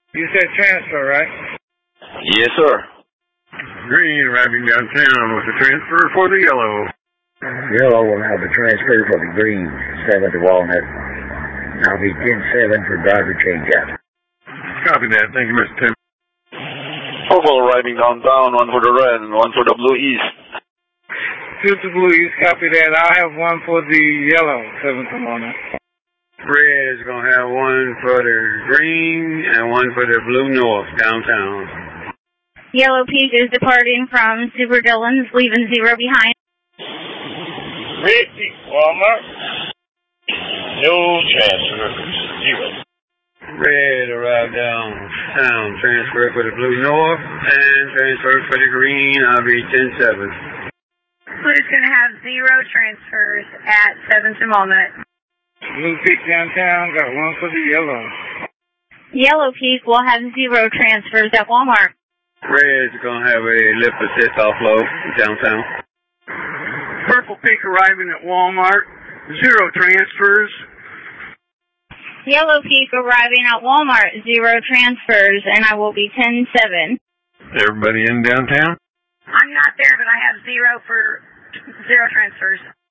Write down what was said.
You said transfer, right? Yes, sir. Green arriving downtown with the transfer for the yellow. Yellow will have the transfer for the green, 7 to Walnut. I'll be 10-7 for driver change-up. Copy that. Thank you, Mr. Tim. Purple arriving downtown, 1 for the red and 1 for the blue east. 2 to blue east, copy that. I'll have 1 for the yellow, 7 to Walnut. Red is going to have 1 for the green and 1 for the blue north downtown. Yellow Peak is departing from Super Dillon's, leaving 0 behind. Red Peak, Walmart. No transfers, 0. Red arrived downtown, transfer for the blue north and transfer for the green. I'll be 10-7. Blue's going to have 0 transfers at 7 to Walnut. Blue Peak downtown, got 1 for the yellow. Yellow Peak will have 0 transfers at Walmart. Red's going to have a lift assist offload downtown. Purple Peak arriving at Walmart, 0 transfers. Yellow Peak arriving at Walmart, 0 transfers, and I will be 10-7. Everybody in downtown? I'm not there, but I have 0 for 0 transfers.